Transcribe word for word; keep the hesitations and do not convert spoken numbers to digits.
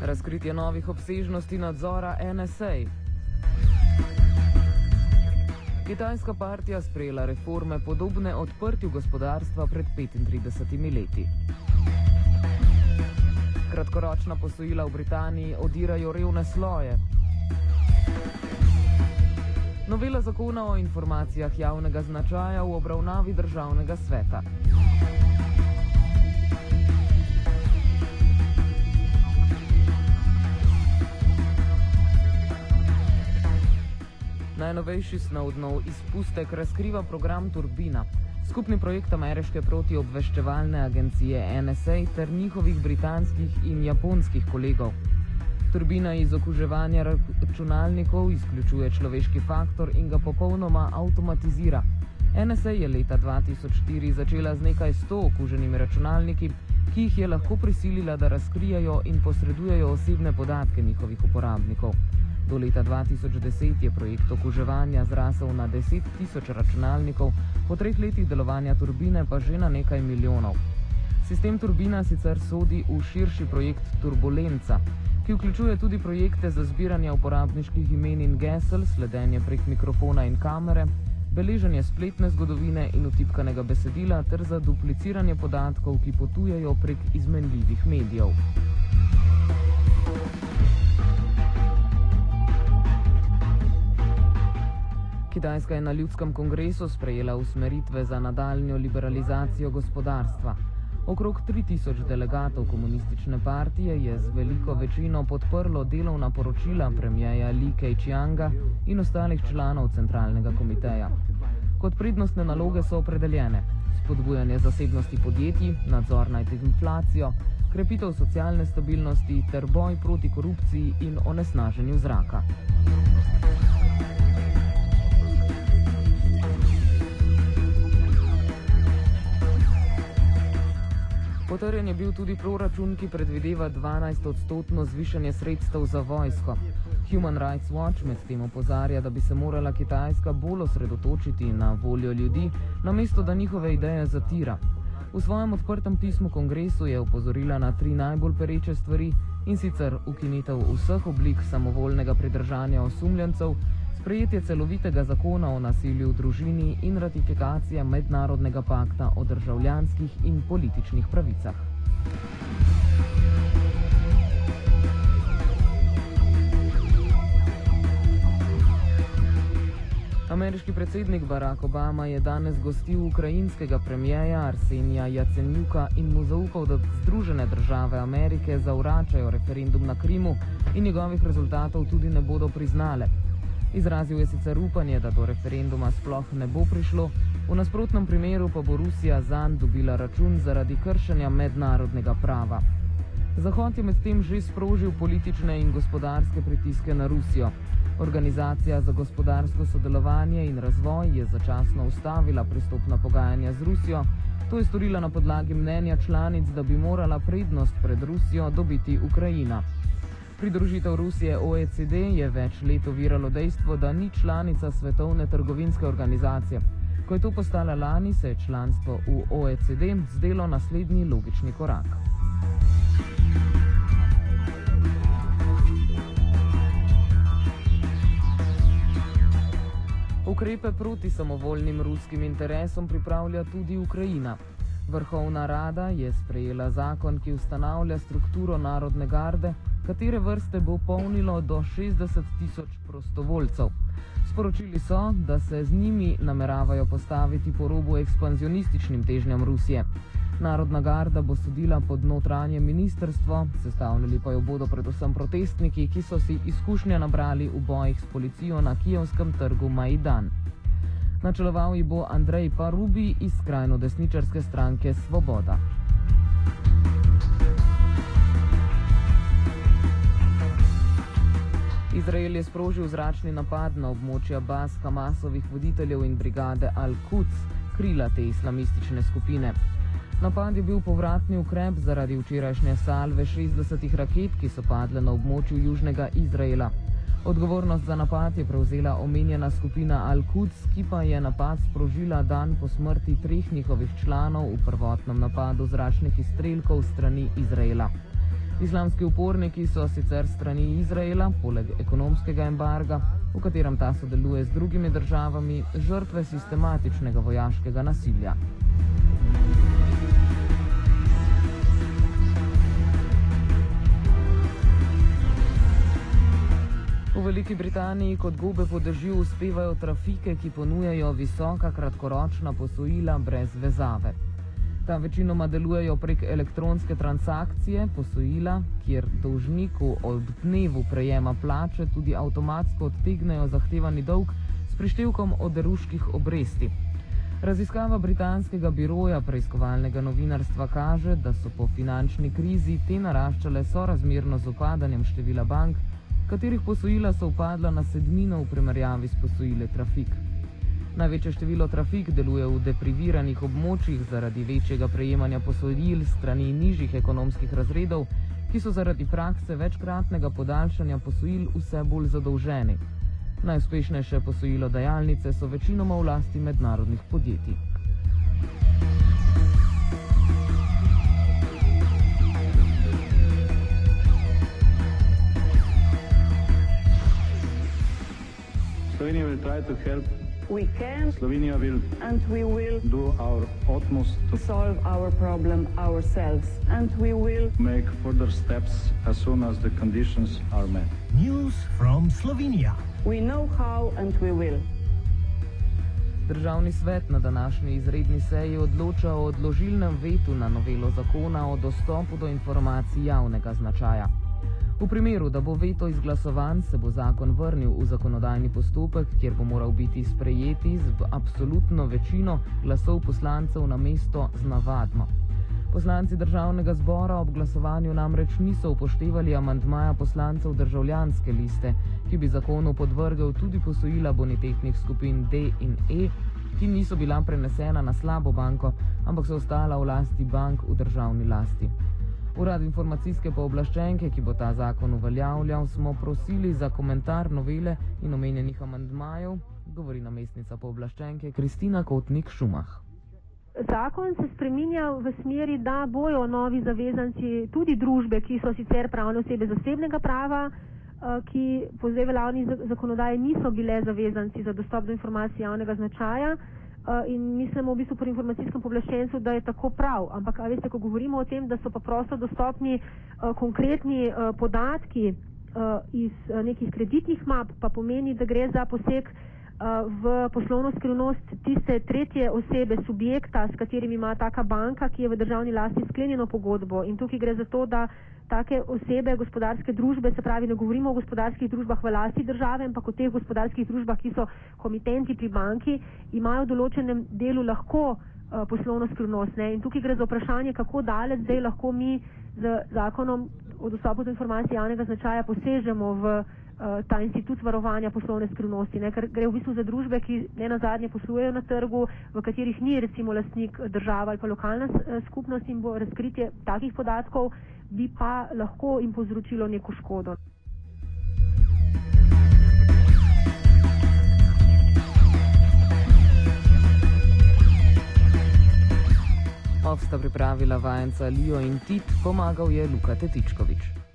Razkritje novih obsežnosti nadzora N S A. Kitajska partija sprejela reforme podobne odprtju gospodarstva pred petintridesetimi leti. Kratkoročna posojila v Britaniji odirajo revne sloje. Novela zakona o informacijah javnega značaja v obravnavi državnega sveta. Najnovejši Snowdenov izpustek razkriva program Turbina, skupni projekt ameriške protiobveščevalne agencije N S A ter njihovih britanskih in japonskih kolegov. Turbina iz okuževanja računalnikov izključuje človeški faktor in ga popolnoma avtomatizira. N S A je leta dva tisoč štiri začela z nekaj sto okuženimi računalniki, ki jih je lahko prisilila, da razkrijajo in posredujejo osebne podatke njihovih uporabnikov. Do leta dva tisoč deset je projekt okuževanja zrasel na deset tisoč računalnikov, po treh letih delovanja Turbine pa že na nekaj milijonov. Sistem Turbina sicer sodi v širši projekt Turbulenca, ki vključuje tudi projekte za zbiranje uporabniških imen in gesel, sledenje prek mikrofona in kamere, beleženje spletne zgodovine in vtipkanega besedila ter za dupliciranje podatkov, ki potujejo prek izmenljivih medijev. Kitajska je na ljudskem kongresu sprejela usmeritve za nadaljnjo liberalizacijo gospodarstva. Okrog tri tisoč delegatov komunistične partije je z veliko večino podprlo delovna poročila premierja Li Keqianga in ostalih članov centralnega komiteja. Kot prednostne naloge so opredeljene spodbujanje zasebnosti podjetij, nadzor nad inflacijo, krepitev socialne stabilnosti ter boj proti korupciji in onesnaženju zraka. Potrjen je bil tudi proračun, ki predvideva dvanajst odstotno zvišanje sredstev za vojsko. Human Rights Watch medtem opozarja, da bi se morala Kitajska bolj osredotočiti na voljo ljudi, namesto da njihove ideje zatira. V svojem odprtem pismu kongresu je opozorila na tri najbolj pereče stvari, in sicer ukinitev vseh oblik samovoljnega pridržanja osumljencev, sprejetje celovitega zakona o nasilju v družini in ratifikacija mednarodnega pakta o državljanskih in političnih pravicah. Ameriški predsednik Barack Obama je danes gostil ukrajinskega premierja Arsenija Jacenjuka in mu zaupal, da Združene države Amerike zavračajo referendum na Krimu in njegovih rezultatov tudi ne bodo priznale. Izrazil je sicer upanje, da do referenduma sploh ne bo prišlo, v nasprotnem primeru pa bo Rusija zanj dobila račun zaradi kršenja mednarodnega prava. Zahod je medtem že sprožil politične in gospodarske pritiske na Rusijo. Organizacija za gospodarsko sodelovanje in razvoj je začasno ustavila pristopna pogajanja z Rusijo. To je storila na podlagi mnenja članic, da bi morala prednost pred Rusijo dobiti Ukrajina. Pridružitev Rusije O E C D je več let oviralo dejstvo, da ni članica Svetovne trgovinske organizacije. Ko je to postala lani, se je članstvo v O E C D zdelo naslednji logični korak. Ukrepe proti samovoljnim ruskim interesom pripravlja tudi Ukrajina. Vrhovna rada je sprejela zakon, ki ustanavlja strukturo narodne garde, katere vrste bo polnilo do šestdeset tisoč prostovoljcev. Sporočili so, da se z njimi nameravajo postaviti po robu ekspanzionističnim težnjam Rusije. Narodna garda bo sodila pod notranje ministrstvo, sestavljali pa jo bodo predvsem protestniki, ki so si izkušnja nabrali v bojih s policijo na kijevskem trgu Majdan. Načeloval ji bo Andrej Parubi iz skrajno desničarske stranke Svoboda. Izrael je sprožil zračni napad na območja baz Hamasovih voditeljev in brigade Al-Quds, krila te islamistične skupine. Napad je bil povratni ukrep zaradi včerajšnje salve šestdesetih raket, ki so padle na območju južnega Izraela. Odgovornost za napad je prevzela omenjena skupina Al-Quds, ki pa je napad sprožila dan po smrti treh njihovih članov v prvotnem napadu zračnih izstrelkov strani Izraela. Islamski uporniki so sicer strani Izraela, poleg ekonomskega embarga, v katerem ta sodeluje z drugimi državami, žrtve sistematičnega vojaškega nasilja. V Veliki Britaniji kot gobe po dežju uspevajo trafike, ki ponujajo visoka kratkoročna posojila brez vezave. Ta večinoma delujejo prek elektronske transakcije, posojila, kjer dolžniku ob dnevu prejema plače tudi avtomatsko odtegnejo zahtevani dolg s prištevkom oderuških obresti. Raziskava britanskega biroja preiskovalnega novinarstva kaže, da so po finančni krizi te naraščale sorazmerno z upadanjem števila bank, katerih posojila so upadla na sedmino v primerjavi s posojile trafik. Največje število trafik deluje v depriviranih območjih zaradi večjega prejemanja posojil strani nižjih ekonomskih razredov, ki so zaradi prakse večkratnega podaljšanja posojil vse bolj zadolženi. Najuspešnejše posojilodajalnice so večinoma v lasti mednarodnih podjetij. Slovenia will try to help. We can. Slovenia will. And we will. Do our utmost to solve our problem ourselves. And we will. Make further steps as soon as the conditions are met. News from Slovenia. We know how and we will. Državni svet na današnji izredni seji odloča o odložilnem vetu na novelo zakona o dostopu do informacij javnega značaja. V primeru, da bo veto izglasovan, se bo zakon vrnil v zakonodajni postopek, kjer bo moral biti sprejeti z absolutno večino glasov poslancev na mesto z navadno. Poslanci državnega zbora ob glasovanju namreč niso upoštevali amandmaja poslancev državljanske liste, ki bi zakonu podvrgel tudi posojila bonitetnih skupin D in E, ki niso bila prenesena na slabo banko, ampak so ostala v lasti bank v državni lasti. Urad informacijske pooblaščenke, ki bo ta zakon uveljavljal, smo prosili za komentar novele in omenjenih amandmajev, govori namestnica pooblaščenke Kristina Kotnik-Šumah. Zakon se spreminja v smeri, da bojo novi zavezanci, tudi družbe, ki so sicer pravne osebe zasebnega prava, ki po zdaj veljavni zakonodaji niso bile zavezanci za dostop do informacij javnega značaja, in mislimo v bistvu pri informacijskem pooblaščencu, da je tako prav. Ampak, a veste, ko govorimo o tem, da so pa prosto dostopni uh, konkretni uh, podatki uh, iz uh, nekih kreditnih map, pa pomeni, da gre za poseg uh, v poslovno skrivnost tiste tretje osebe, subjekta, s katerim ima taka banka, ki je v državni lasti sklenjeno pogodbo. In tukaj gre za to, da take osebe, gospodarske družbe, se pravi, ne govorimo o gospodarskih družbah v lasti države, ampak o teh gospodarskih družbah, ki so komitenti pri banki, imajo v določenem delu lahko uh, poslovno skrivnost. Ne? In tukaj gre za vprašanje, kako daleč zdaj lahko mi z zakonom o dostopu do informacij javnega značaja posežemo v uh, ta institut varovanja poslovne skrivnosti. Ne? Ker gre v bistvu za družbe, ki ne nazadnje poslujejo na trgu, v katerih ni recimo lastnik država ali pa lokalna uh, skupnost, in bo razkritje takih podatkov bi pa lahko jim povzročilo neko škodo. Ov sta pripravila vajenca Lijo in Tit, pomagal je Luka Tetičkovič.